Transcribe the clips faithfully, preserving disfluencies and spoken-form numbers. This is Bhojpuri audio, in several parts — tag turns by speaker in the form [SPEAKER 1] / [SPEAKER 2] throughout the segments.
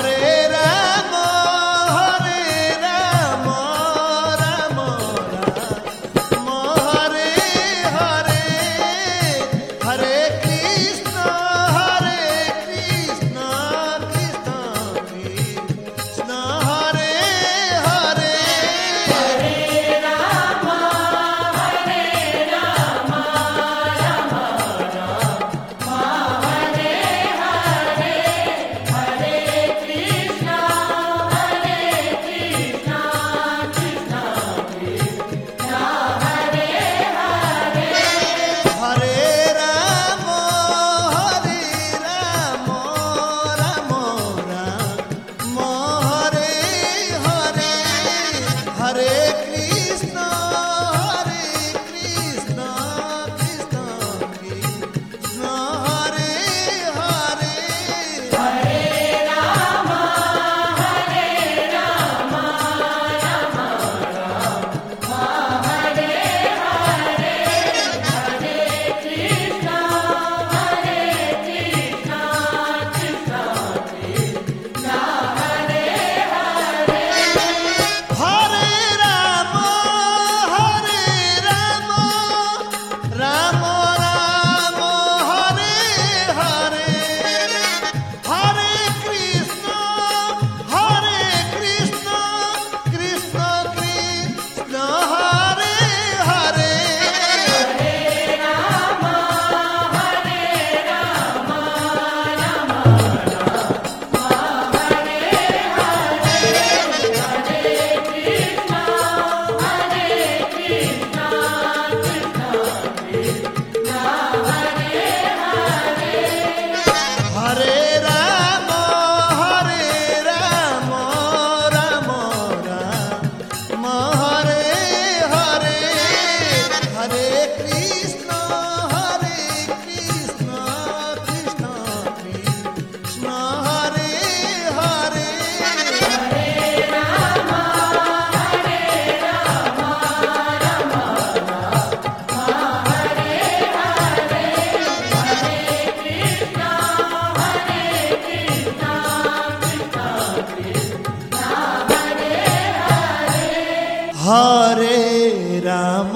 [SPEAKER 1] Hare Ram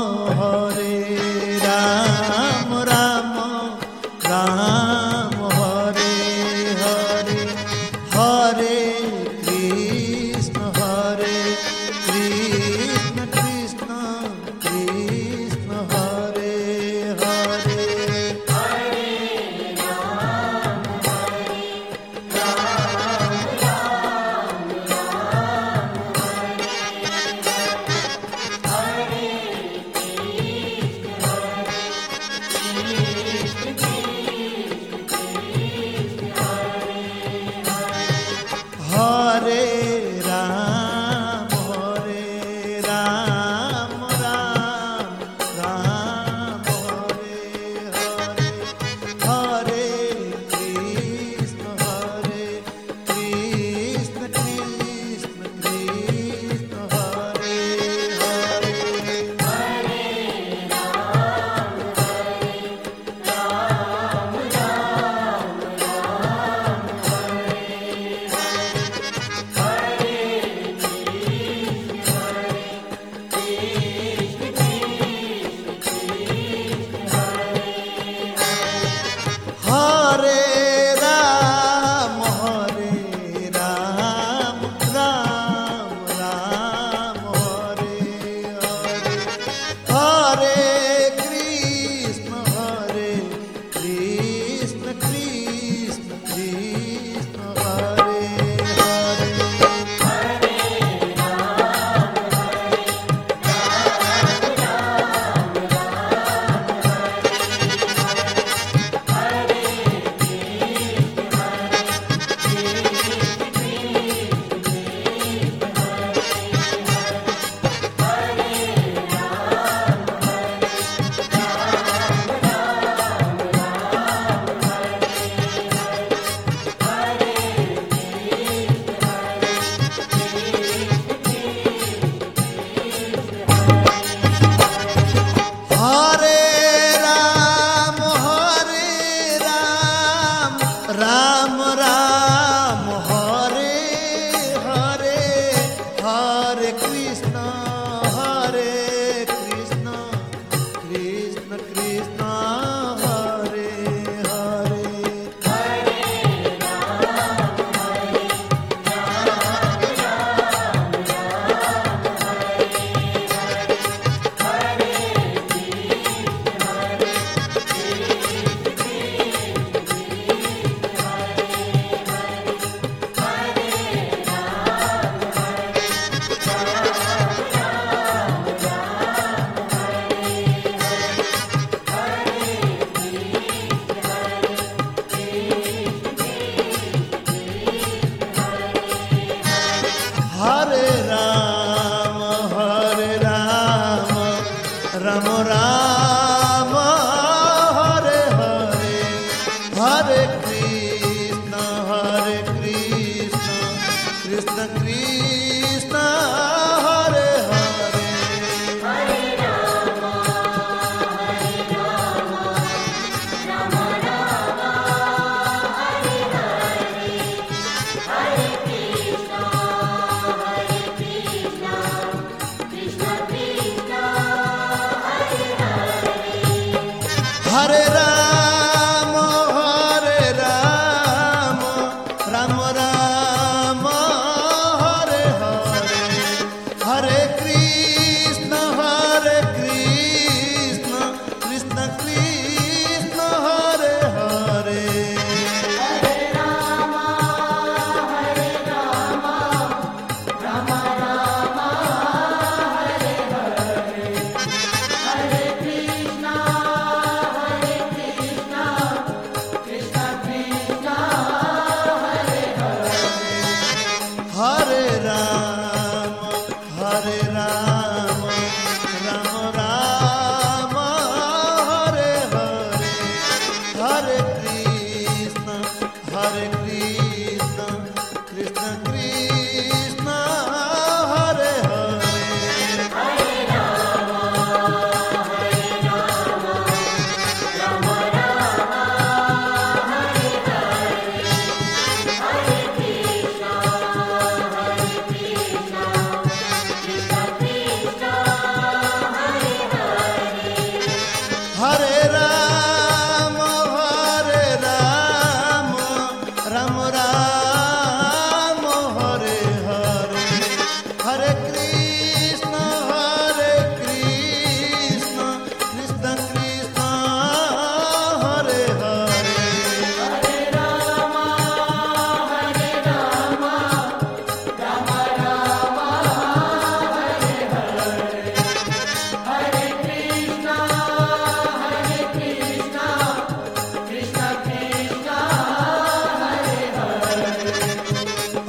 [SPEAKER 1] Hare Ram Ram Ram Hare Hare Hare Krishna Hare Krishna Krishna Krishna Hare Hare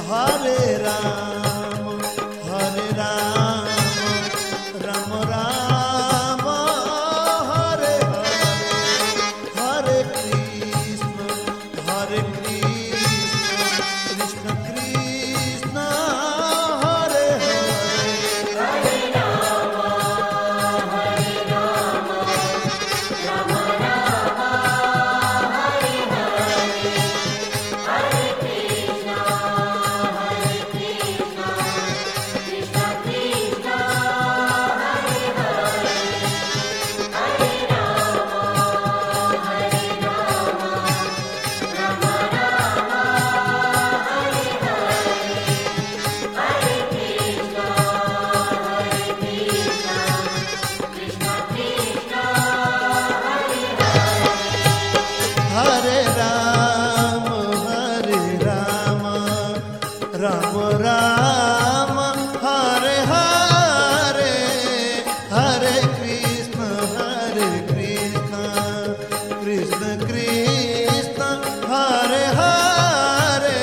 [SPEAKER 1] Hare Ram Hare Ram Ram Ram Hare Hare Hare Krishna Hare Krishna Krishna Krishna Hare Hare Hare Ram Hare Ram Ram Ram Hare Hare Hare Krishna Hare Krishna Krishna Krishna Hare Hare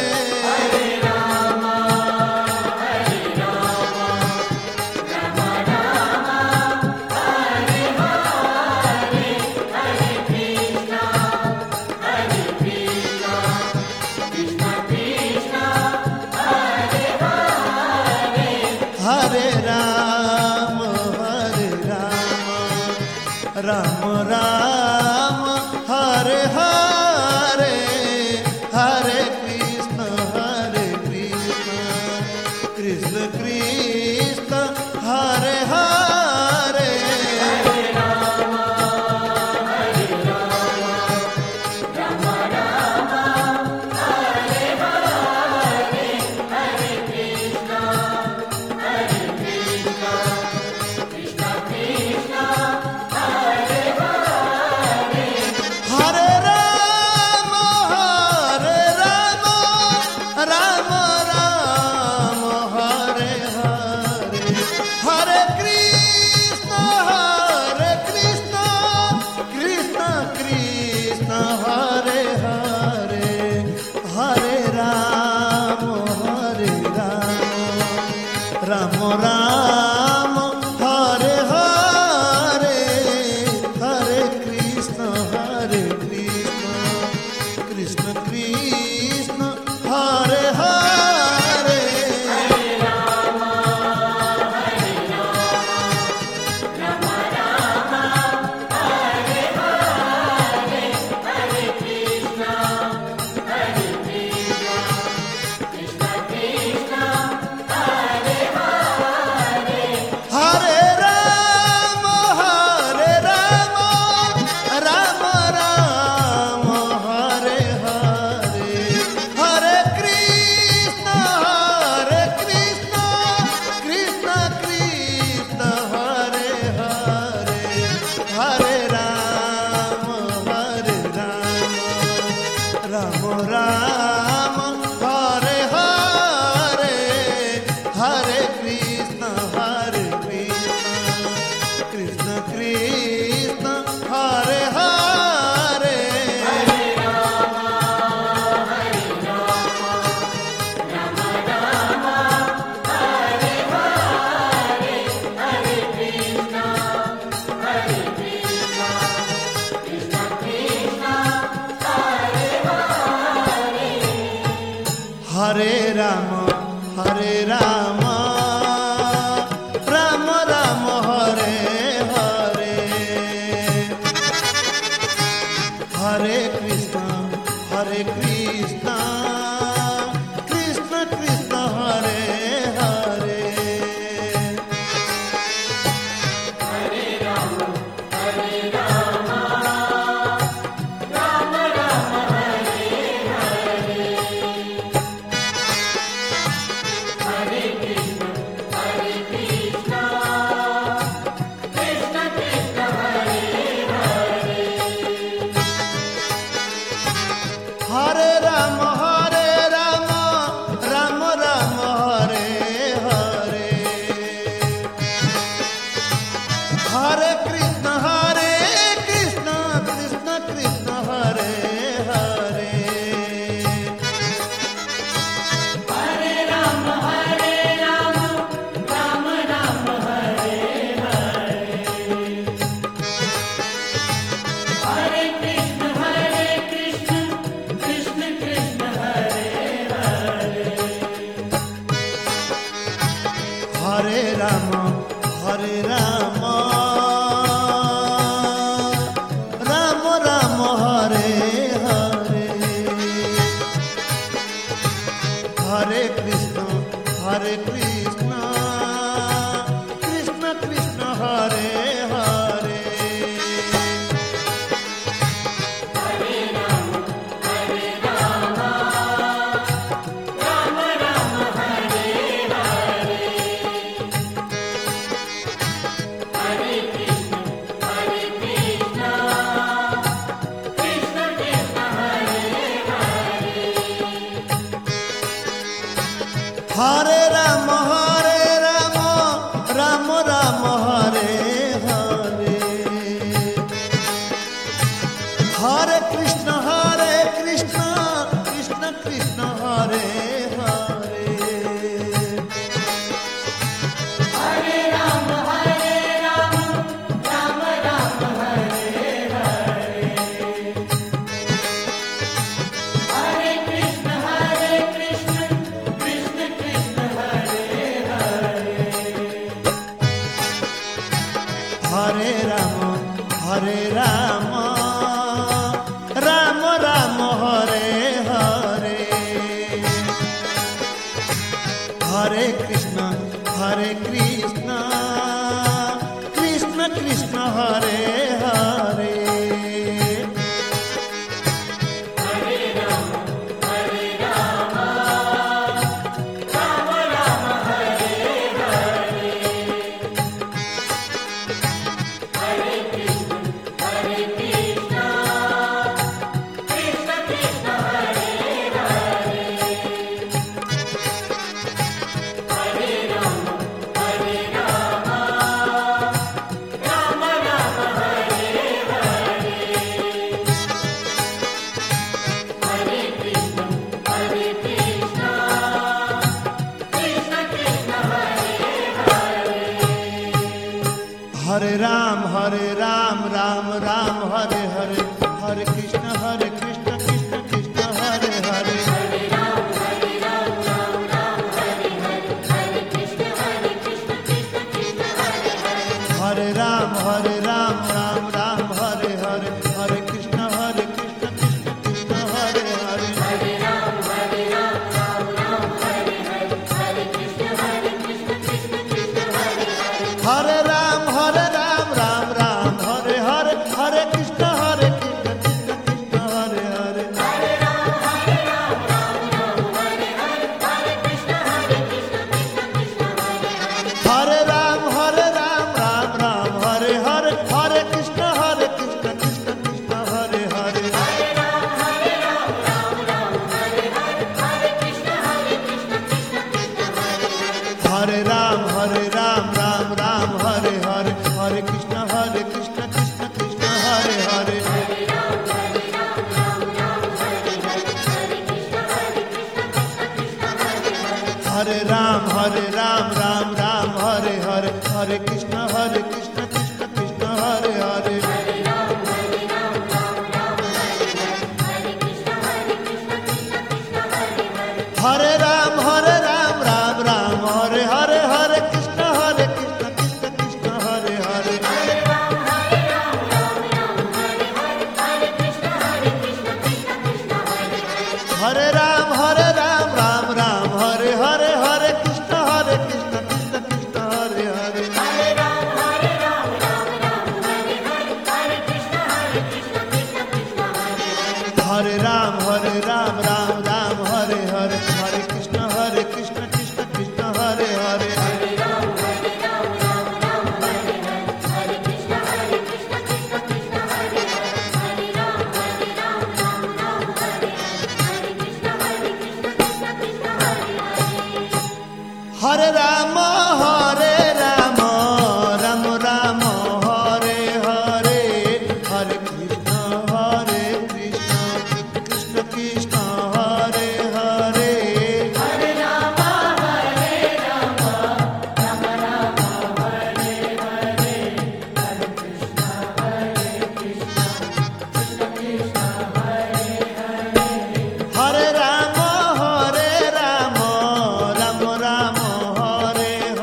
[SPEAKER 1] Hare Ram Hare Ram Ram Ram Hare Hare Hare Krishna Hare Krishna Krishna Krishna Hare Hare Hare Ram Hare Ram Ram Ram Hare Hare Hare Krishna Hare Krishna Krishna Krishna Hare Hare Hare Ram Hare Ram Ram Ram Hare Hare Hare Krishna Hare Krishna Krishna Krishna Hare Hare Hare Ram Hare Ram Ram Ram Hare Hare Hare Krishna Hare Krishna Krishna Krishna Hare Hare Hare Ram Hare Ram Ram Ram Hare Hare Hare Krishna Hare Krishna Krishna Krishna Hare Hare Hare Ram Hare Ram Ram Ram Hare Hare Hare Krishna Hare Krishna Krishna Krishna Hare Hare
[SPEAKER 2] Hare Krishna
[SPEAKER 1] Ram Hare Ram Ram Ram Hare Hare Hare Krishna Hare Krishna Krishna Krishna Hare Hare Hare Ram Hare Ram Ram Ram Hare Hare Hare Krishna Hare Krishna Krishna Krishna Hare Hare
[SPEAKER 2] Hare Ram Hare Ram Ram Ram Hare Hare Hare Krishna Hare Krishna Krishna Krishna Hare Hare
[SPEAKER 1] Hare Ram Hare Ram Ram Ram Hare Hare Hare Krishna Hare Krishna Krishna Krishna Hare Hare
[SPEAKER 2] Hare Ram Hare Ram Ram Ram Hare Hare Hare Krishna Hare Krishna Krishna Krishna Hare Hare Hare Ram Hare Ram Ram Ram Hare Hare Hare Krishna Hare Krishna Krishna Krishna Hare Hare
[SPEAKER 1] Hare Ram Hare Ram Ram Ram Hare Hare Hare Krishna Hare Krishna Krishna Krishna Hare Hare
[SPEAKER 2] Hare Ram Hare Ram Ram Ram Hare Hare Hare Krishna Hare Krishna Krishna Krishna Hare Hare
[SPEAKER 1] Hare Ram Hare Ram Ram Ram Hare Hare Hare Krishna Hare Krishna Krishna Krishna Hare Hare
[SPEAKER 2] Hare Ram Hare Ram Ram Ram Hare Hare Hare Krishna Hare Krishna Krishna Krishna Hare Hare
[SPEAKER 1] Hare Ram Hare Ram Ram Ram Hare Hare Hare Krishna Hare Krishna Krishna Krishna Hare Hare
[SPEAKER 2] Hare Ram Hare Ram Ram Ram Hare Hare Hare Krishna Hare Krishna Krishna Krishna Hare Hare
[SPEAKER 1] Hare Ram Hare Ram Ram Ram Hare Hare Hare Krishna Hare Krishna Krishna Krishna Hare Hare
[SPEAKER 2] Hare Ram Hare Ram Ram Ram Hare Hare Hare Krishna Hare Krishna Krishna Krishna Hare Hare
[SPEAKER 1] Hare Ram Hare Ram Ram Ram Hare Hare Hare Krishna Hare Krishna Krishna Krishna Hare Hare
[SPEAKER 2] Hare Ram Hare Ram Ram Ram Hare Hare Hare Krishna Hare Krishna Krishna Krishna Hare Hare
[SPEAKER 1] Hare Ram Hare Ram Ram Ram Hare Hare Hare Krishna Hare Krishna Krishna Krishna Hare Hare
[SPEAKER 2] Hare Ram Hare Ram Ram Ram Hare Hare Hare Krishna Hare Krishna Krishna Krishna Hare Hare
[SPEAKER 1] Hare Ram Hare Ram Ram Ram Hare Hare Hare Krishna Hare Krishna Krishna Krishna Hare Hare
[SPEAKER 2] Hare Ram Hare Ram Ram Ram Hare Hare Hare Krishna Hare Krishna Krishna Krishna Hare Hare
[SPEAKER 1] Hare Ram Hare Ram Ram Ram Hare Hare Hare Krishna Hare Krishna Krishna Krishna Hare Hare
[SPEAKER 2] Hare Ram Hare Ram Ram Ram Hare Hare Hare Krishna Hare Krishna Krishna Krishna Hare Hare
[SPEAKER 1] Hare Ram Hare Ram Ram Ram Hare Hare Hare Krishna Hare Krishna Krishna Krishna Hare Hare
[SPEAKER 2] Hare Ram Hare Ram Ram Ram Hare Hare Hare Krishna Hare Krishna Krishna Krishna Hare Hare Hare Ram Hare Ram Ram Ram Hare Hare Hare Krishna Hare Krishna Krishna Krishna Hare Hare
[SPEAKER 1] Hare Ram Hare Ram Ram Ram Hare Hare Hare Krishna Hare Krishna Krishna Krishna Hare Hare
[SPEAKER 2] Hare Ram Hare Ram Ram Ram Hare Hare Hare Krishna Hare Krishna Krishna Krishna Hare Hare
[SPEAKER 1] Hare Ram Hare Ram Ram Ram Hare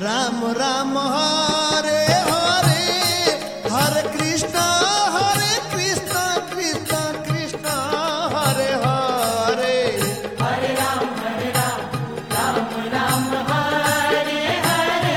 [SPEAKER 1] Ram Ram Hare Hare Hare Krishna Hare Krishna Krishna Krishna Hare Hare
[SPEAKER 2] Hare Ram Hare Ram Ram Ram Hare Hare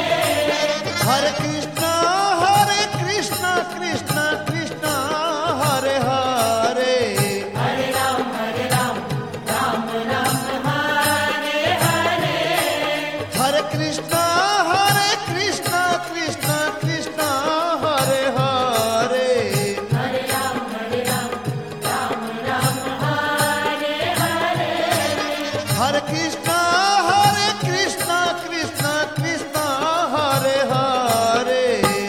[SPEAKER 1] Hare Krishna Hare Krishna Krishna Krishna Hare Hare
[SPEAKER 2] Hare Ram Hare Ram Ram Ram Hare Hare
[SPEAKER 1] Hare Krishna Hare Krishna Krishna Krishna Hare Hare
[SPEAKER 2] Hare Ram Hare Ram Ram Ram Hare Hare
[SPEAKER 1] Hare Krishna Hare Krishna Krishna Krishna Hare Hare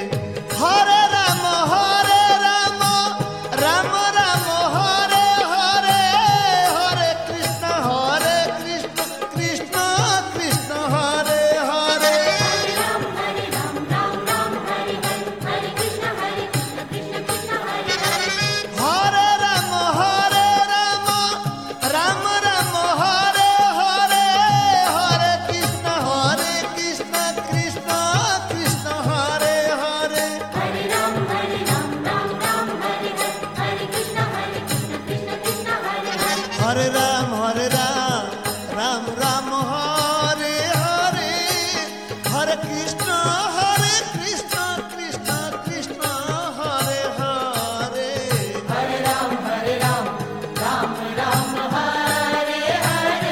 [SPEAKER 1] Hare Ram Hare Ram Ram Ram Hare Hare Hare Krishna Hare Krishna Krishna Krishna Hare Hare
[SPEAKER 2] Hare Ram Hare Ram Ram Ram Hare Hare Hare Krishna Hare Krishna Krishna Krishna Hare Hare
[SPEAKER 1] Hare Ram Hare Ram Ram Ram Hare Hare Hare Krishna Hare Krishna Krishna Krishna Hare Hare
[SPEAKER 2] Hare Ram Hare Ram Ram Ram Hare Hare Hare Krishna Hare Krishna Krishna Krishna Hare Hare
[SPEAKER 1] Hare Ram Hare Ram Ram Ram Hare Hare Hare Krishna Hare Krishna Krishna Krishna Hare Hare
[SPEAKER 2] Hare Ram Hare Ram Ram Ram Hare Hare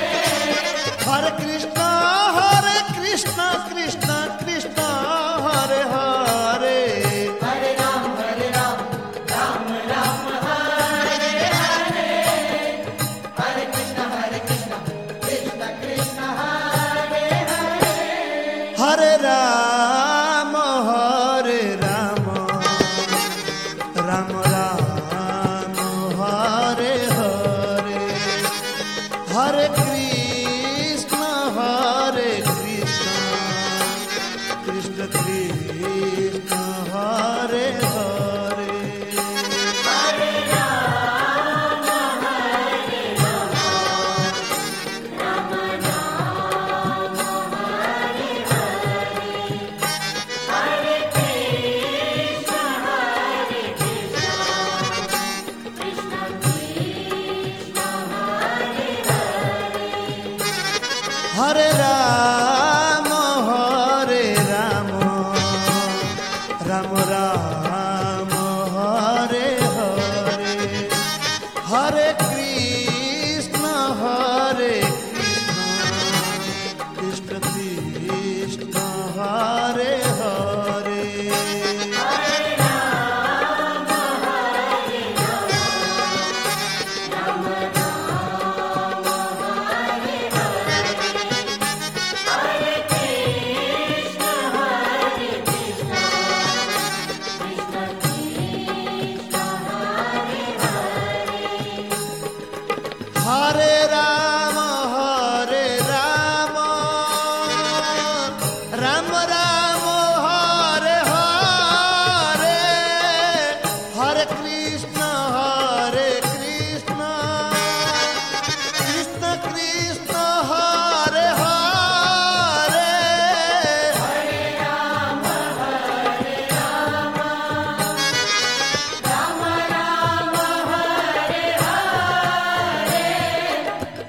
[SPEAKER 1] Hare Krishna Hare Krishna Krishna Krishna Hare Hare
[SPEAKER 2] Hare Ram Hare Ram Ram Ram Hare Hare Hare Krishna Hare Krishna Krishna Krishna Hare Hare
[SPEAKER 1] Hare Ram Hare Ram Ram Ram Hare Hare Hare Krishna Hare Krishna Krishna Krishna Hare Hare
[SPEAKER 2] Hare Ram Hare Ram Ram Ram Hare Hare Hare Krishna Hare Krishna Krishna Krishna Hare Hare
[SPEAKER 1] Hare Ram Hare Ram Ram Ram Hare Hare Hare Krishna Hare Krishna Krishna Krishna Hare Hare
[SPEAKER 2] Hare Ram Hare Ram Ram Ram Hare Hare Hare Krishna Hare Krishna Krishna Krishna Hare Hare
[SPEAKER 1] Hare Ram Hare Ram Ram Ram Hare Hare Hare Krishna Hare Krishna Krishna Krishna Hare Hare
[SPEAKER 2] Hare Ram Hare Ram Ram Ram Hare Hare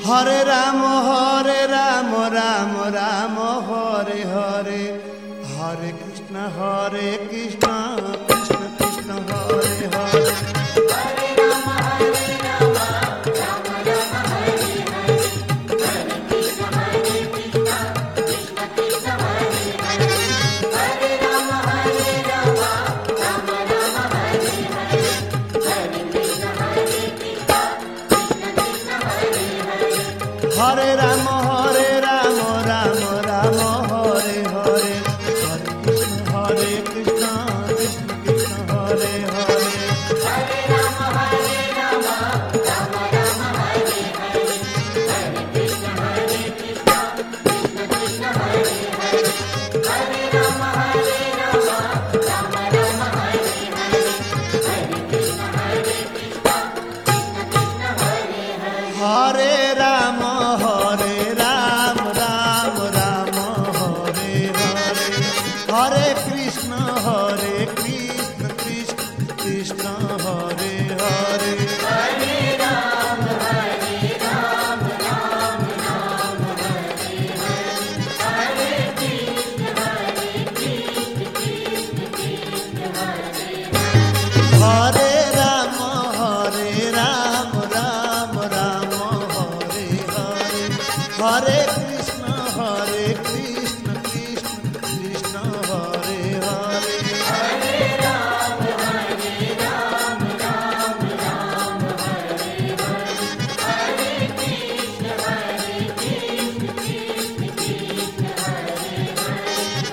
[SPEAKER 1] Hare Ram Hare Ram Ram Ram Hare Hare Hare Krishna Hare Krishna Krishna Krishna Hare Hare
[SPEAKER 2] Hare Ram Hare Ram Ram Ram Hare Hare Hare Krishna Hare Krishna Krishna Krishna Hare Hare Hare Ram Hare Ram Ram Ram Hare Hare Hare Krishna Hare Krishna Krishna Krishna Hare Hare
[SPEAKER 1] Hare Ram Hare Ram Ram Ram Hare Hare Hare Krishna Hare Krishna Krishna Krishna Hare Hare
[SPEAKER 2] Hare Ram Hare Ram Ram Ram Hare Hare Hare Krishna Hare Krishna Krishna Krishna Hare Hare Hare Ram Hare Ram Ram Ram Hare Hare Hare Krishna Hare Krishna Krishna Krishna Hare Hare
[SPEAKER 1] Hare Ram Hare Ram Ram Ram Hare Hare Hare Krishna Hare Krishna Krishna Krishna Hare Hare
[SPEAKER 2] Hare Ram Hare Ram Ram Ram Hare Hare Hare Krishna Hare Krishna Krishna Krishna Hare Hare
[SPEAKER 1] Hare Ram Hare Ram Ram Ram Hare Hare Hare Krishna Hare Krishna Krishna Krishna Hare Hare
[SPEAKER 2] Hare Ram Hare Ram Ram Ram Hare Hare Hare Krishna Hare Krishna Krishna Krishna Hare Hare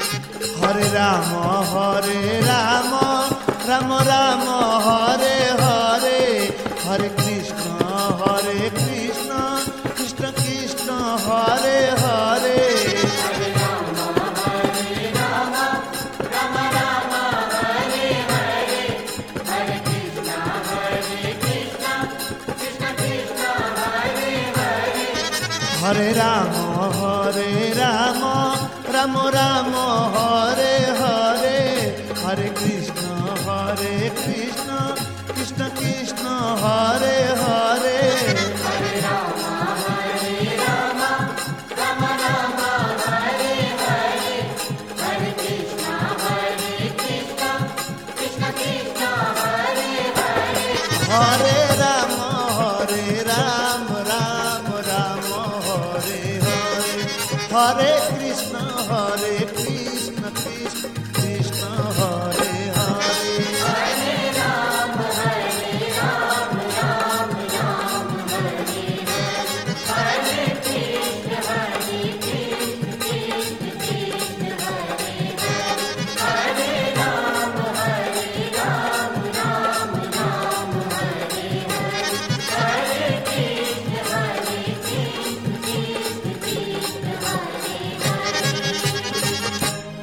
[SPEAKER 1] Hare Ram Hare Ram Ram Ram Hare Hare Hare Krishna Hare Krishna Krishna Krishna Hare Hare
[SPEAKER 2] Hare Ram Hare Ram Ram Ram Hare Hare Hare Krishna Hare Krishna Krishna Krishna Hare Hare
[SPEAKER 1] Hare Ram Hare Ram Ram Ram Hare Hare Hare Krishna Hare Krishna Krishna Krishna Hare Hare
[SPEAKER 2] Hare Ram Hare Ram Ram Ram Hare Hare Hare Krishna Hare Krishna Krishna Krishna Hare Hare
[SPEAKER 1] Hare Ram Hare Ram Ram Ram Hare Hare Hare Krishna Hare Krishna Krishna Krishna Hare Hare
[SPEAKER 2] Hare Ram Hare Ram Ram Ram Hare Hare Hare Krishna Hare Krishna Krishna Krishna Hare Hare Hare Ram Hare Ram Ram Ram Hare Hare Hare Krishna Hare Krishna Krishna Krishna Hare Hare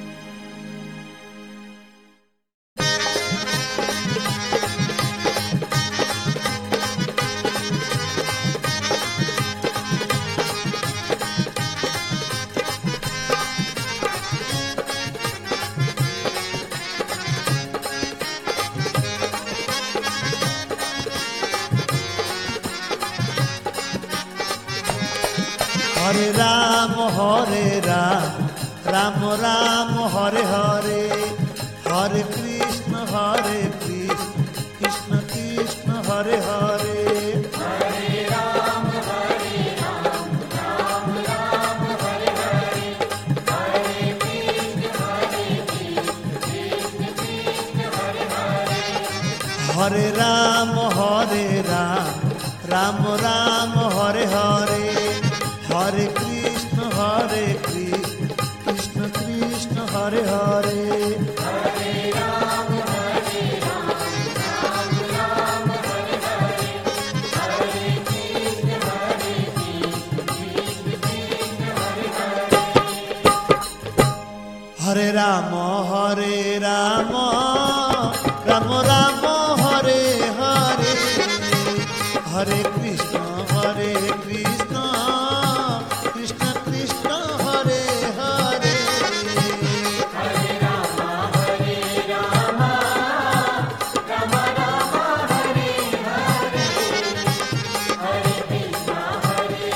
[SPEAKER 1] Hare Ram Hare Ram Ram Ram Hare Hare Hare Krishna Hare Krishna Krishna Krishna Hare Hare
[SPEAKER 2] Hare Ram Hare Ram Ram Ram Hare Hare Hare Krishna Hare Krishna Krishna Krishna Hare Hare
[SPEAKER 1] Hare Ram Hare Ram Ram Ram Hare Hare Hare Krishna Hare Krishna Krishna Krishna Hare Hare
[SPEAKER 2] Hare Ram Hare Ram Ram Ram Hare Hare Hare Krishna Hare Krishna Krishna Krishna Hare Hare
[SPEAKER 1] Hare Ram Hare Ram Ram Ram Hare Hare Hare Krishna Hare Krishna Krishna Krishna Hare Hare
[SPEAKER 2] Hare Ram Hare Ram Ram Ram Hare Hare Hare Krishna Hare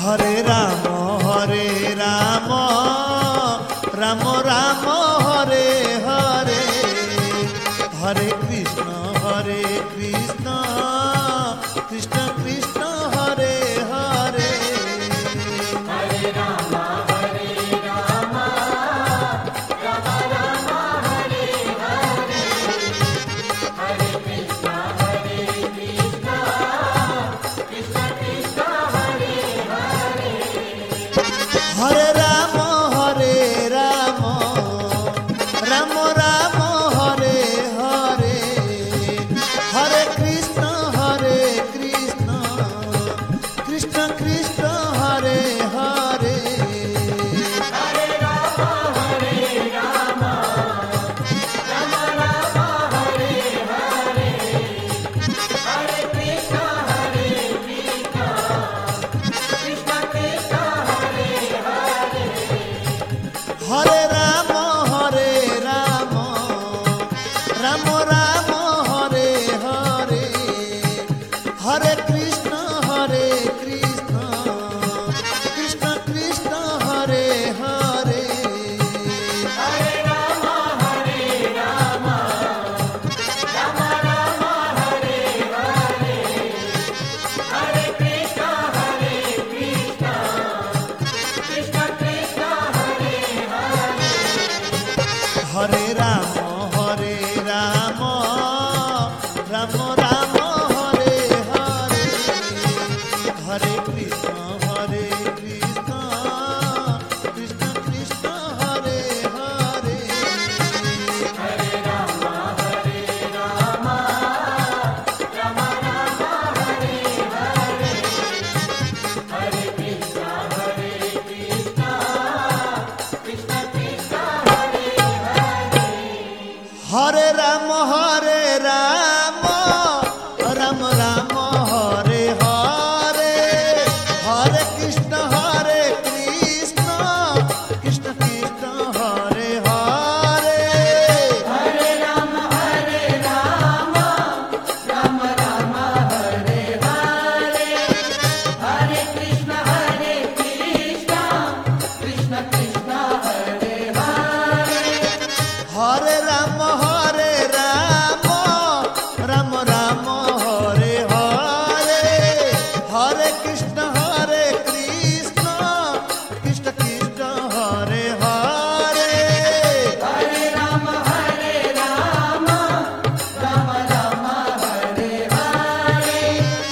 [SPEAKER 1] Hare Ram Hare Ram Ram Ram Hare Hare Hare Krishna Hare Krishna Krishna Krishna Hare Hare
[SPEAKER 2] Hare Ram Hare Ram Ram Ram Hare Hare Hare Krishna Hare Krishna Krishna Krishna Hare Hare
[SPEAKER 1] Hare Ram Hare Ram Ram Ram Hare Hare Hare Krishna Hare Krishna Krishna Krishna Hare Hare
[SPEAKER 2] Hare Ram Hare Ram Ram Ram Hare Hare Hare Krishna Hare Krishna Krishna Krishna Hare Hare
[SPEAKER 1] Hare Ram Hare Ram Ram Ram Hare Hare Hare Krishna Hare Krishna Krishna Krishna Hare Hare
[SPEAKER 2] Hare Ram Hare Ram Ram Ram Hare Hare Hare Krishna Hare Krishna Krishna Krishna Hare Hare
[SPEAKER 1] Hare Ram Hare Ram Ram Ram Hare Hare Hare Krishna Hare Krishna Krishna Krishna Hare Hare
[SPEAKER 2] Hare Ram Hare Ram Ram Ram Hare Hare Hare Krishna Hare Krishna Krishna Krishna Hare Hare
[SPEAKER 1] Hare Ram Hare Ram Ram Ram Hare Hare Hare Krishna Hare Krishna Krishna Krishna Hare Hare
[SPEAKER 2] Hare Ram Hare Ram Ram Ram Hare Hare Hare Krishna Hare Krishna Krishna Krishna Hare Hare
[SPEAKER 1] Hare Ram Hare Ram Ram Ram Hare Hare Hare Krishna Hare Krishna Krishna Krishna Hare Hare
[SPEAKER 2] Hare Ram Hare Ram Ram Ram Hare Hare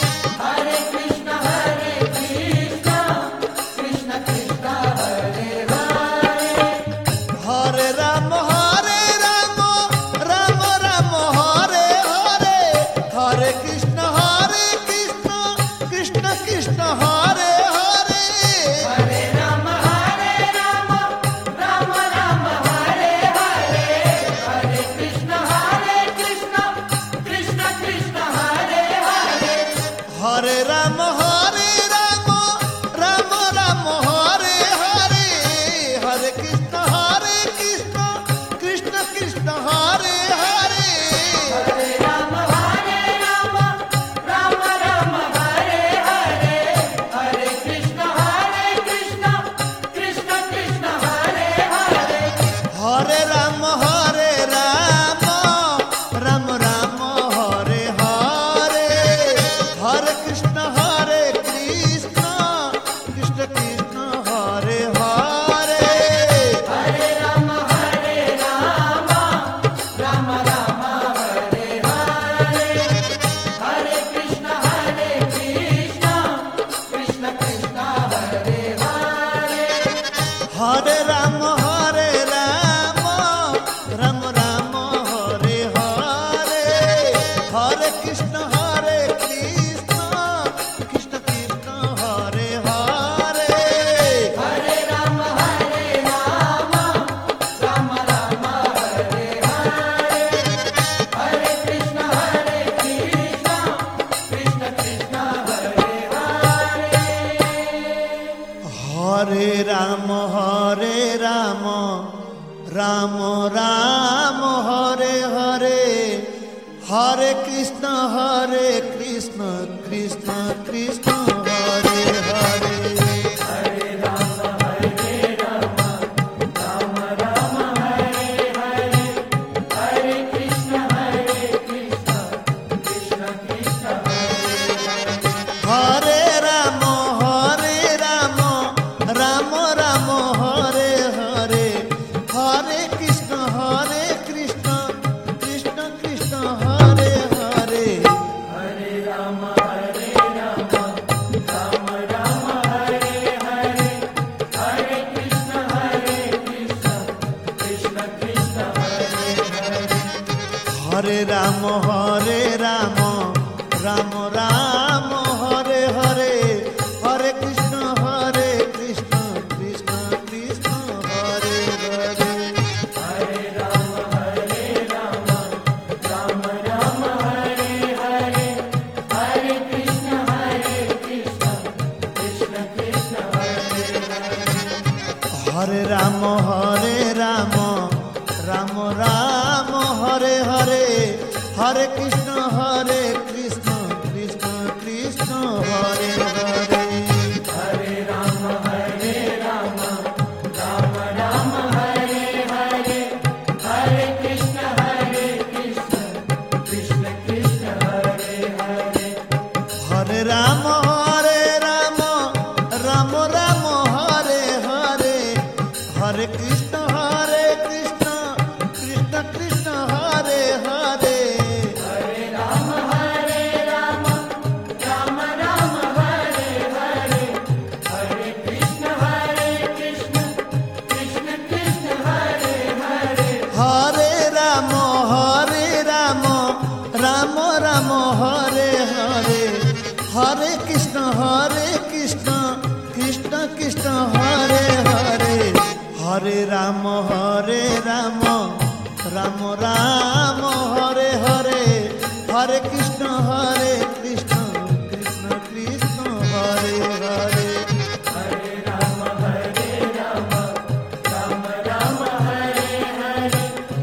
[SPEAKER 2] Hare Krishna Hare Krishna Krishna Krishna Hare Hare
[SPEAKER 1] Hare Ram Hare Ram Ram Ram Hare Hare Hare Krishna Hare Krishna Krishna Krishna Hare Hare
[SPEAKER 2] Hare Ram Hare Ram Ram Ram Hare Hare Hare Krishna Hare Krishna Krishna Krishna Hare Hare
[SPEAKER 1] Hare Ram Hare Ram Ram Ram Hare Hare Hare Krishna Hare Krishna Krishna Krishna Hare Hare
[SPEAKER 2] Hare Ram Hare Ram Ram Ram Hare Hare Hare Krishna Hare Krishna Krishna Krishna Hare Hare
[SPEAKER 1] Hare Ram Hare Ram Ram Ram Hare Hare Hare Krishna Hare Krishna Krishna Krishna Hare Hare
[SPEAKER 2] Hare Ram Hare Ram Ram Ram Hare Hare Hare Krishna Hare Krishna Krishna Krishna Hare Hare
[SPEAKER 1] Hare Ram Hare Ram Ram Ram Hare Hare Hare Krishna Hare Krishna Krishna Krishna Hare Hare
[SPEAKER 2] Hare Ram Hare Ram Ram Ram Hare Hare Hare Krishna Hare Krishna Krishna Krishna Hare Hare
[SPEAKER 1] Hare Ram Hare Ram Ram Ram Hare Hare Hare Krishna Hare Krishna Krishna Krishna Hare Hare Hare Ram Hare Ram Ram Ram Hare Hare Hare Krishna Hare Krishna Krishna Krishna Hare Hare
[SPEAKER 2] Hare Ram Hare Ram Ram Ram Hare Hare Hare Krishna Hare Krishna Krishna Krishna Hare Hare
[SPEAKER 1] Hare Ram Hare Ram Ram Ram Hare Hare Hare Krishna Hare Krishna Krishna Krishna Hare Hare
[SPEAKER 2] Hare Ram Hare Ram Ram Ram Hare Hare Hare Krishna Hare Krishna Krishna Krishna Hare Hare
[SPEAKER 1] Hare Ram Hare Ram Ram Ram Hare Hare Hare Krishna Hare Krishna Krishna Krishna Hare Hare
[SPEAKER 2] Hare Ram Hare Ram Ram Ram Hare Hare Hare Krishna Hare Krishna Krishna Krishna Hare Hare
[SPEAKER 1] Hare Ram Hare Ram Ram Ram Hare Hare Hare Krishna Hare Krishna Krishna Krishna Hare Hare Hare Ram Hare Ram Ram Ram Hare Hare Hare Krishna Hare Krishna Krishna Krishna Hare Hare
[SPEAKER 2] Hare Ram Hare Ram Ram Ram Hare Hare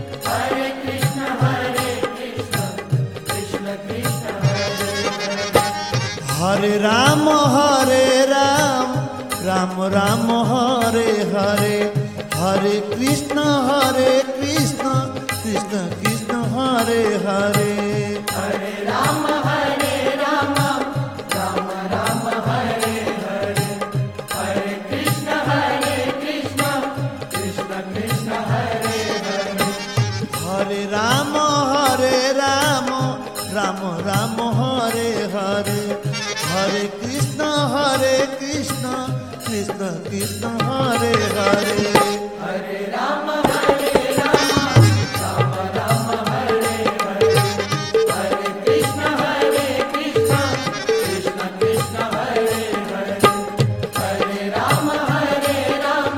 [SPEAKER 2] Hare Krishna Hare Krishna Krishna Krishna Hare Hare
[SPEAKER 1] Hare Ram Hare Ram Ram Ram Hare Hare Hare Krishna Hare Krishna Krishna Krishna Hare Hare
[SPEAKER 2] Hare Ram Hare Ram Ram Ram Hare Hare Hare Krishna Hare Krishna Krishna Krishna Hare Hare
[SPEAKER 1] Hare Ram Hare Ram Ram Ram Hare Hare Hare Krishna Hare Krishna Krishna Krishna Hare Hare
[SPEAKER 2] Hare Ram Hare Ram Ram Ram Hare Hare Hare Krishna Hare Krishna Krishna Krishna Hare Hare Hare Ram Hare Ram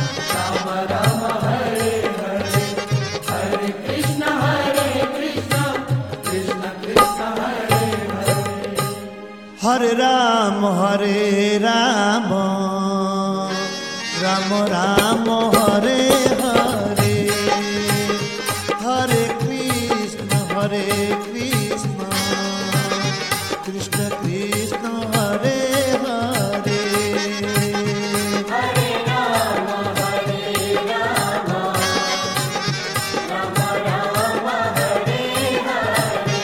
[SPEAKER 2] Ram Ram Hare Hare Hare Krishna Hare Krishna Krishna Krishna Hare Hare
[SPEAKER 1] Hare Ram Hare Ram Ram Ram Hare Hare Hare Krishna Hare Krishna Krishna Krishna Hare Hare
[SPEAKER 2] Hare Ram Hare Ram Ram Ram Hare Hare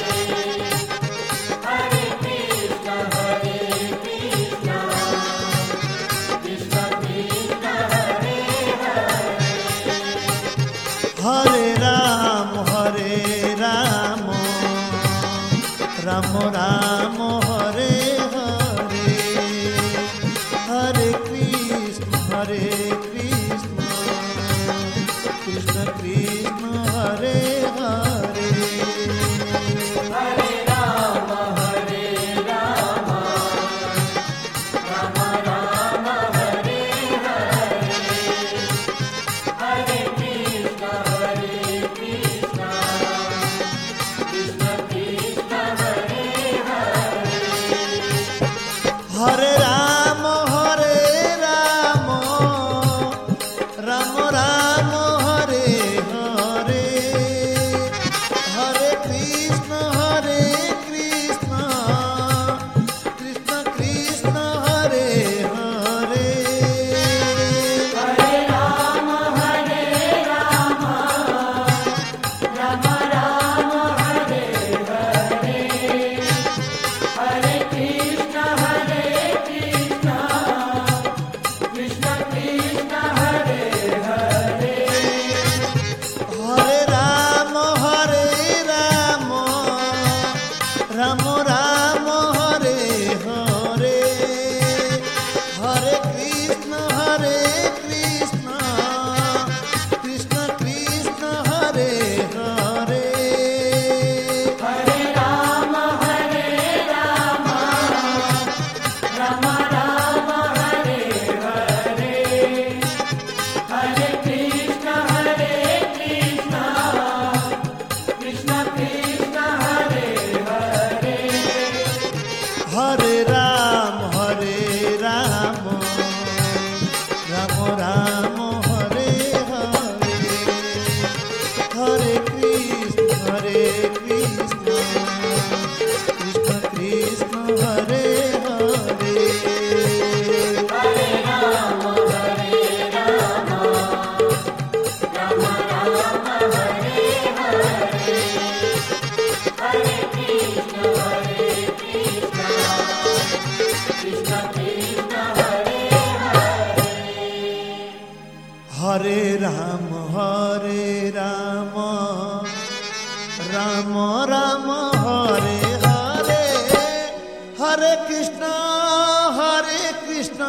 [SPEAKER 2] Hare Krishna Hare Krishna Krishna Krishna Hare Hare
[SPEAKER 1] Hare Ram Hare Ram Ram Ram Hare Hare Hare Krishna Hare Krishna Krishna Krishna Hare Hare
[SPEAKER 2] Hare Ram Hare Ram Ram Ram Hare Hare Hare Krishna Hare Krishna Krishna Krishna Hare Hare
[SPEAKER 1] Hare Krishna Hare Krishna Krishna Krishna Hare Hare
[SPEAKER 2] Hare Ram Hare Ram Ram Ram Hare Hare Hare Krishna Hare Krishna Krishna Krishna Hare Hare
[SPEAKER 1] Hare Ram Hare Ram Ram Ram Hare Hare Hare Krishna Hare Krishna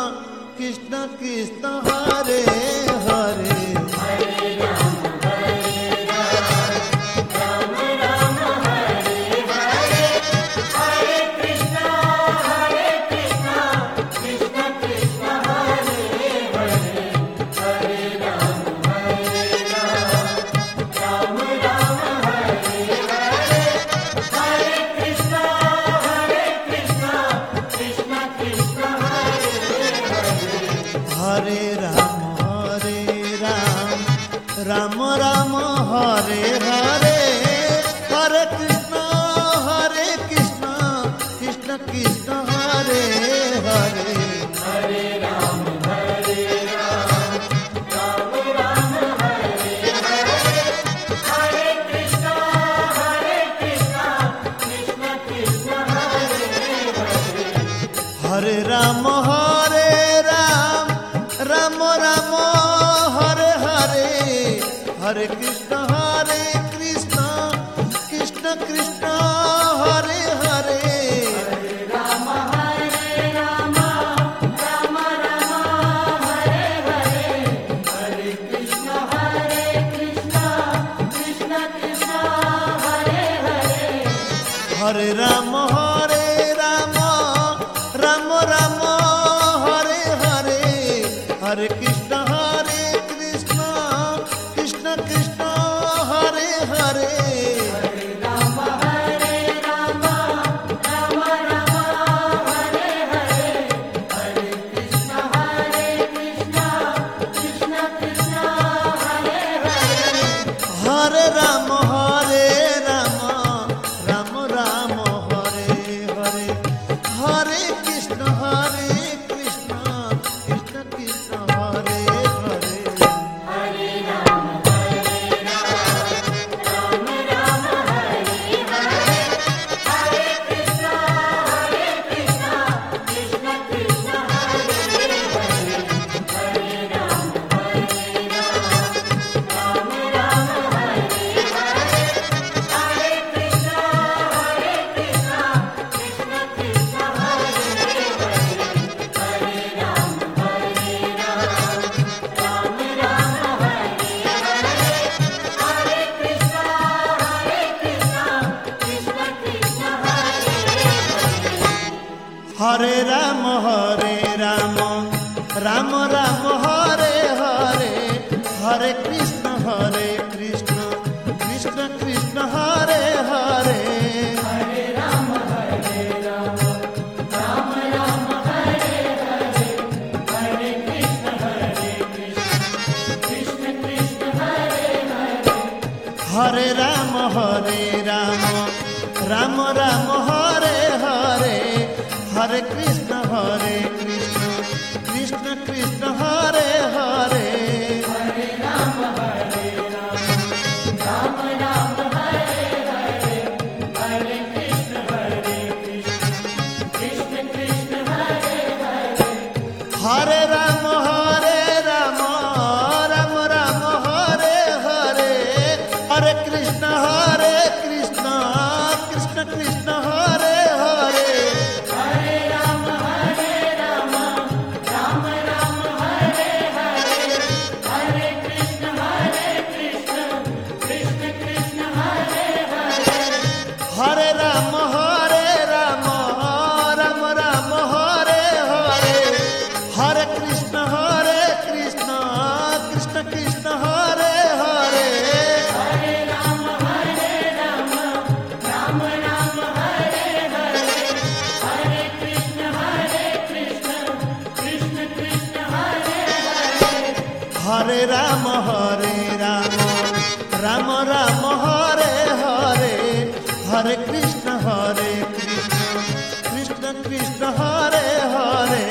[SPEAKER 1] Krishna Krishna Hare Hare
[SPEAKER 2] Hare Ram Hare Ram Ram Ram Hare Hare Hare Krishna Hare Krishna Krishna Krishna Hare Hare Hare Ram Hare Ram Ram Ram Hare Hare Hare Krishna Hare Krishna Krishna Krishna Hare Hare
[SPEAKER 1] Hare Ram Hare Ram Ram Ram Hare Hare Hare Krishna Hare Krishna Krishna Krishna Hare Hare
[SPEAKER 2] Hare Ram Hare Ram Ram Ram Hare Hare Hare Krishna Hare Krishna Krishna Krishna Hare Hare
[SPEAKER 1] Hare Ram Hare Ram Ram Ram Hare Hare Hare Krishna Hare Krishna Krishna Krishna Hare Hare
[SPEAKER 2] Ram Hare Ram Ram Ram Hare Hare Hare Krishna Hare Krishna Krishna Krishna Hare Hare
[SPEAKER 1] Hare Ram Hare Ram Ram Ram Hare Hare Hare Krishna Hare Krishna Krishna Krishna Hare Hare
[SPEAKER 2] Ram Hare Ram Ram Ram Hare Hare Hare Krishna Hare Krishna Krishna Krishna Hare Hare
[SPEAKER 1] Hare Ram Hare Ram Ram Ram Hare Hare Hare Krishna Hare Krishna Krishna Krishna Hare Hare
[SPEAKER 2] Hare Ram Hare Ram Ram Ram Hare Hare Hare Krishna Hare Krishna Krishna Krishna Hare Hare Hare Ram Hare Ram Ram Ram Hare Hare Hare Krishna Hare Krishna Krishna Krishna Hare Hare Hare Ram Hare Ram Ram Ram Hare Hare Hare Krishna Hare Krishna Krishna Krishna Hare Hare
[SPEAKER 1] Hare Ram Hare Ram Ram Ram Hare Hare Hare Krishna Hare Krishna Krishna Krishna Hare Hare
[SPEAKER 2] Hare Ram Hare Ram Ram Ram Hare Hare Hare Krishna Hare Krishna Krishna Krishna Hare Hare
[SPEAKER 1] Hare Ram Hare Ram Ram Ram Hare Hare Hare Krishna Hare Krishna Krishna Krishna Hare Hare
[SPEAKER 2] Hare Ram Hare Ram Ram Ram Hare Hare Hare Krishna Hare Krishna Krishna Krishna Hare Hare
[SPEAKER 1] Hare Ram Hare Ram Ram Ram Hare Hare Hare Krishna Hare Krishna Krishna Krishna Hare Hare
[SPEAKER 2] Hare Ram Hare Ram Ram Ram Hare Hare Hare Krishna Hare Krishna Krishna Krishna Hare Hare
[SPEAKER 1] Hare Ram Hare Ram Ram Ram Hare Hare Hare Krishna Hare Krishna Krishna Krishna Hare Hare
[SPEAKER 2] Hare Ram Hare Ram Ram Ram Hare Hare Hare Krishna Hare Krishna Krishna Krishna Hare Hare
[SPEAKER 1] Hare Ram Hare Ram Ram Ram Hare Hare Hare Krishna Hare Krishna Krishna Krishna Hare Hare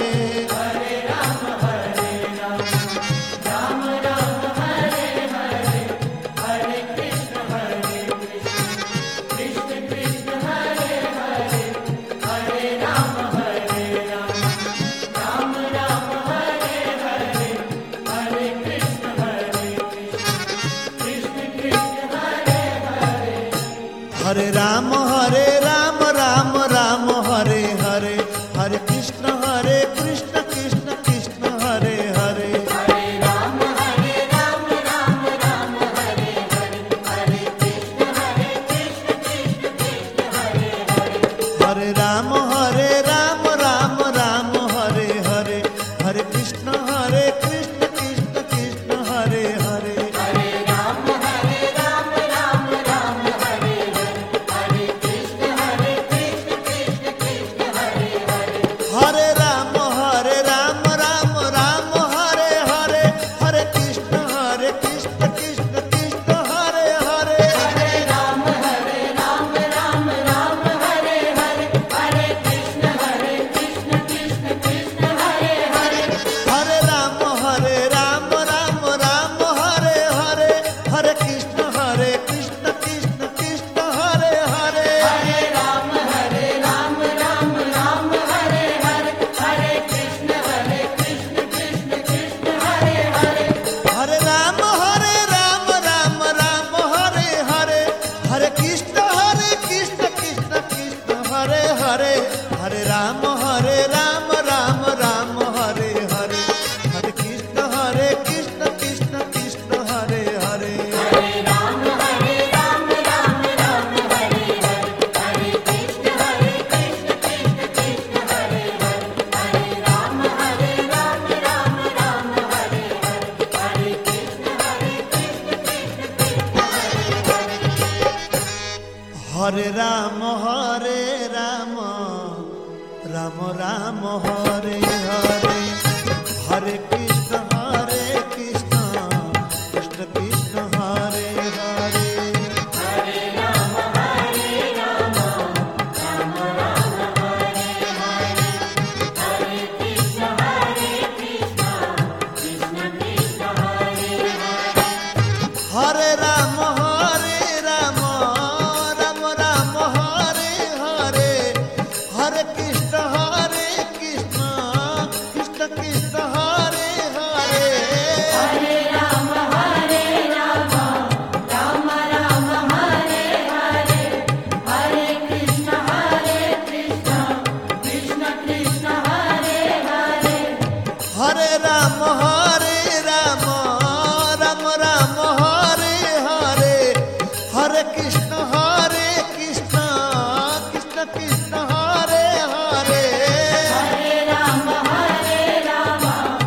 [SPEAKER 1] Hare Ram Hare Ram Ram Ram Hare Hare Hare Krishna Hare Krishna Krishna Krishna Hare Hare
[SPEAKER 2] Hare Ram Hare Ram Ram Ram Hare Hare Hare Krishna Hare Krishna Krishna Krishna Hare Hare
[SPEAKER 1] Hare Ram Hare Ram Ram Ram Hare Hare Hare Krishna Hare Krishna Krishna Krishna Hare Hare
[SPEAKER 2] Hare Ram Hare Ram Ram Ram Hare Hare Hare Krishna Hare Krishna Krishna Krishna Hare Hare
[SPEAKER 1] Hare Ram Hare Ram Ram Ram Hare Hare Hare Krishna Hare Krishna Krishna Krishna Hare Hare
[SPEAKER 2] Hare Ram Hare Ram Ram Ram Hare Hare Hare Krishna Hare Krishna Krishna Krishna Hare Hare
[SPEAKER 1] Hare Ram Hare Ram Ram Ram Hare Hare Hare Krishna Hare Krishna Krishna Krishna Hare Hare
[SPEAKER 2] Hare Ram Hare Ram Ram Ram Hare Hare Hare Krishna Hare Krishna Krishna Krishna Hare Hare
[SPEAKER 1] Hare Ram Hare Ram Ram Ram Hare Hare Hare Krishna Hare Krishna Krishna Krishna Hare Hare Hare Ram Hare Ram Ram Ram Hare Hare Hare Krishna Hare Krishna Krishna Krishna Hare Hare
[SPEAKER 2] Hare Ram Hare Ram Ram Ram Hare Hare Hare Krishna Hare Krishna Krishna Krishna Hare Hare Hare Ram Hare Ram Ram Ram Hare Hare Hare Krishna Hare Krishna Krishna Krishna Hare Hare
[SPEAKER 1] Hare Ram Hare Ram Ram Ram Hare Hare Hare Krishna Hare Krishna Krishna Krishna Hare Hare
[SPEAKER 2] Hare Ram Hare Ram Ram Ram Hare Hare Hare Krishna Hare Krishna Krishna Krishna Hare Hare
[SPEAKER 1] Hare Ram Hare Ram Ram Ram Hare Hare Hare Krishna Hare Krishna Krishna Krishna Hare Hare
[SPEAKER 2] Hare Ram Hare Ram Ram Ram Hare Hare Hare Krishna Hare Krishna Krishna Krishna Hare Hare
[SPEAKER 1] Hare Ram Hare Ram Ram Ram Hare Hare Hare Krishna Hare Krishna Krishna Krishna Hare Hare
[SPEAKER 2] Hare Ram Hare Ram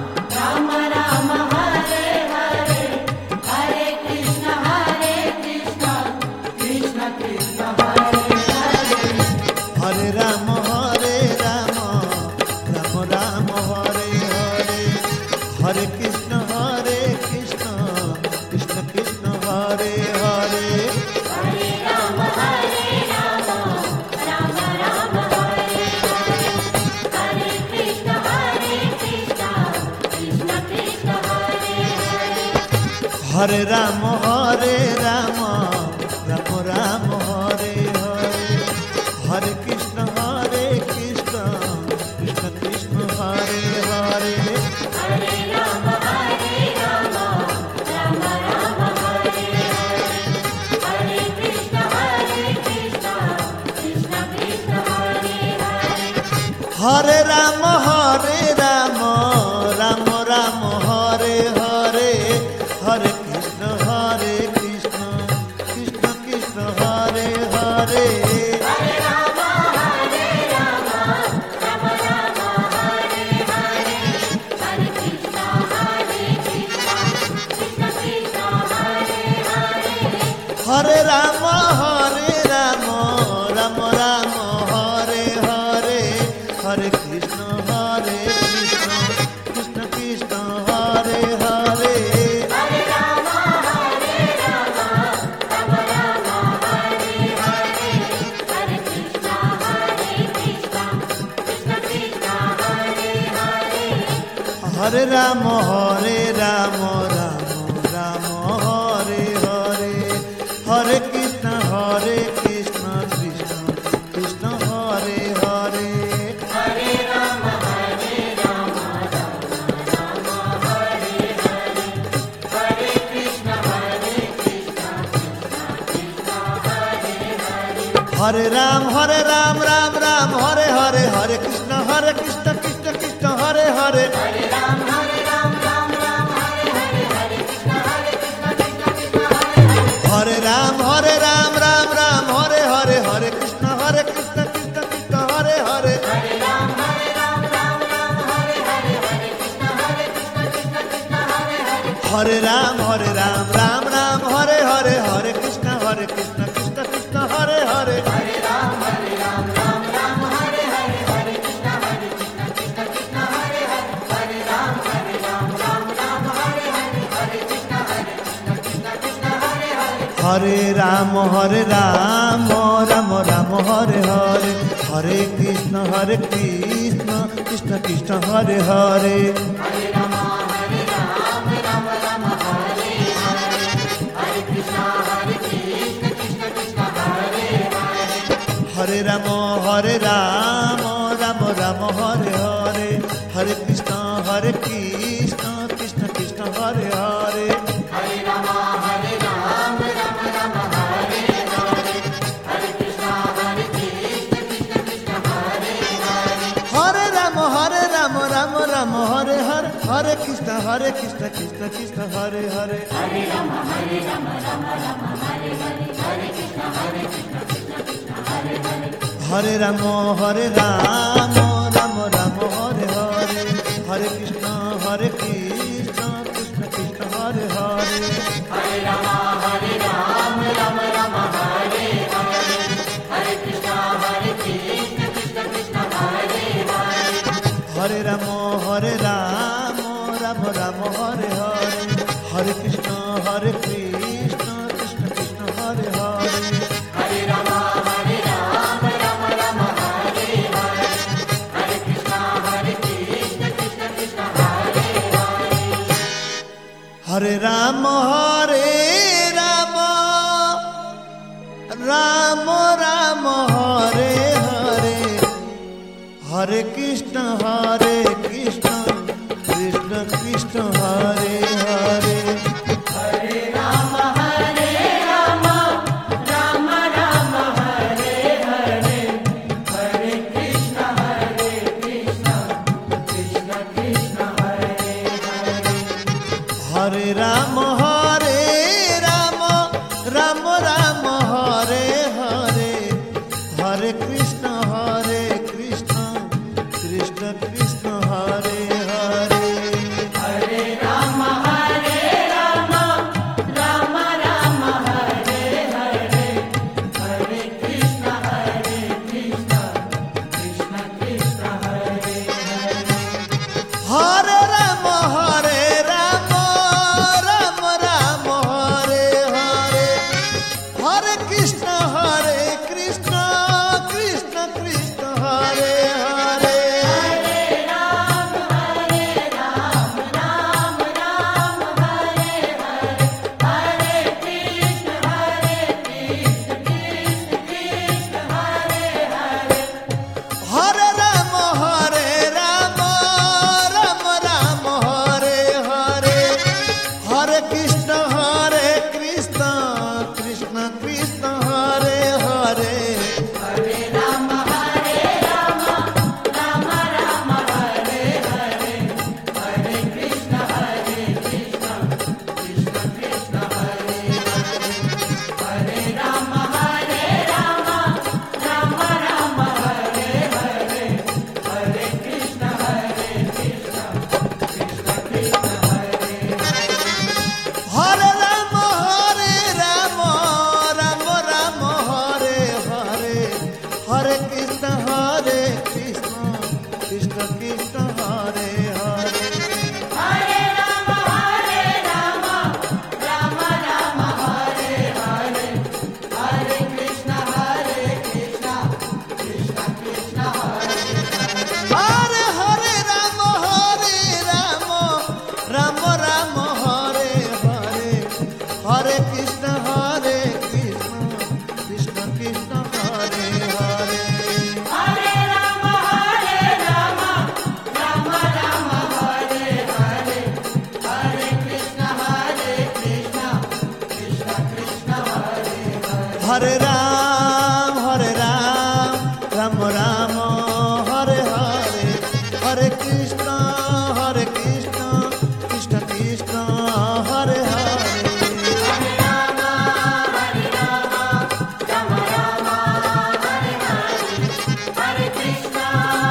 [SPEAKER 2] Ram Ram Hare Hare Hare Krishna Hare Krishna Krishna Krishna Hare Hare
[SPEAKER 1] Hare Ram Hare Ram Ram Ram Hare Hare Hare Krishna Hare Krishna Krishna Krishna Hare Hare
[SPEAKER 2] Hare Ram Hare Ram Ram Ram Hare Hare Hare Krishna Hare Krishna Krishna Krishna Hare Hare
[SPEAKER 1] Hare Ram Hare Ram Ram Ram Hare Hare Hare Krishna Hare Krishna Krishna Krishna Hare Hare
[SPEAKER 2] Hare Ram Hare Ram Ram Ram Hare Hare Hare Krishna Hare Krishna Krishna Krishna Hare Hare
[SPEAKER 1] Hare Ram Hare Ram Ram Ram Hare Hare Hare Krishna Hare Krishna Krishna Krishna Hare Hare
[SPEAKER 2] Hare Ram Hare Ram Ram Ram Hare Hare Hare Krishna Hare Krishna Krishna Krishna Hare Hare
[SPEAKER 1] Hare Ram Hare Ram Ram Ram Hare Hare Hare Krishna Hare Krishna Krishna Krishna Hare Hare
[SPEAKER 2] Hare Ram Hare Ram
[SPEAKER 1] Hare Ram Hare Ram Ram Ram Hare Hare Hare Krishna Hare Krishna Krishna Krishna Hare Hare
[SPEAKER 2] Hare Ram Hare Ram Ram Ram Hare Hare Hare Krishna Hare Krishna Krishna Krishna Hare Hare
[SPEAKER 1] Hare Ram Hare Ram Ram Ram Hare Hare Hare Krishna Hare Krishna Krishna Krishna Hare Hare
[SPEAKER 2] Hare Ram Hare Ram Ram Ram Hare Hare Hare Krishna Hare Krishna Krishna Krishna Hare Hare
[SPEAKER 1] Hare Ram Hare Ram Ram Ram Hare Hare Hare Krishna Hare Krishna Krishna Krishna Hare Hare
[SPEAKER 2] Hare Ram Hare Ram Ram Ram Hare Hare Hare Krishna Hare Krishna Krishna Krishna Hare Hare
[SPEAKER 1] Hare Ram Hare Ram Ram Ram Hare Hare Hare Krishna Hare Krishna Krishna Krishna Hare Hare
[SPEAKER 2] Hare Ram Hare Ram Ram Ram Hare Hare Hare Krishna Hare Krishna Krishna Krishna Hare Hare Hare Ram Hare Ram Ram Ram Hare Hare Hare Krishna Hare Krishna Krishna Krishna Hare Hare
[SPEAKER 1] Hare Ram Hare Ram Ram Ram Hare Hare Hare Krishna Hare Krishna Krishna Krishna Hare Hare
[SPEAKER 2] Hare Ram Hare Ram Ram Ram Hare Hare Hare Krishna Hare Krishna Krishna Krishna Hare Hare
[SPEAKER 1] Hare Ram Hare Ram Ram Ram Hare Hare Hare Krishna Hare Krishna Krishna Krishna Hare Hare
[SPEAKER 2] Hare Ram Hare Ram Ram Ram Hare Hare Hare Krishna Hare Krishna Krishna Krishna Hare Hare
[SPEAKER 1] Hare Ram Hare Ram Ram Ram Hare Hare Hare Krishna Hare Krishna Krishna Krishna Hare Hare
[SPEAKER 2] Hare Ram Hare Ram Ram Ram Hare Hare Hare Krishna Hare Krishna Krishna Krishna Hare Hare
[SPEAKER 1] Hare Ram Hare Ram Ram Ram Hare Hare Hare Krishna Hare Krishna Krishna Krishna Hare Hare
[SPEAKER 2] Hare Ram Hare Ram Ram Ram Hare Hare Hare Krishna Hare Krishna Krishna Krishna Hare Hare
[SPEAKER 1] Hare Ram Hare Ram Ram Ram Hare Hare Hare Krishna Hare Krishna Krishna Krishna Hare Hare
[SPEAKER 2] Hare Ram Hare Ram Ram Ram Hare Hare Hare Krishna Hare Krishna Krishna Krishna Hare Hare
[SPEAKER 1] Hare Ram Hare Ram Ram Ram Hare Hare Hare Krishna Hare Krishna Krishna Krishna Hare Hare
[SPEAKER 2] Hare Ram Hare Ram Ram Ram Hare Hare Hare Krishna Hare Krishna Krishna Krishna Hare Hare
[SPEAKER 1] Hare Ram Hare Ram Ram Ram Hare Hare Hare Krishna Hare Krishna Krishna Krishna Hare Ram Hare Ram Ram Ram Hare Hare Hare Krishna Hare Krishna Krishna Krishna Hare Hare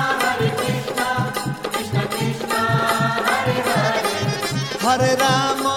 [SPEAKER 1] Hare Ram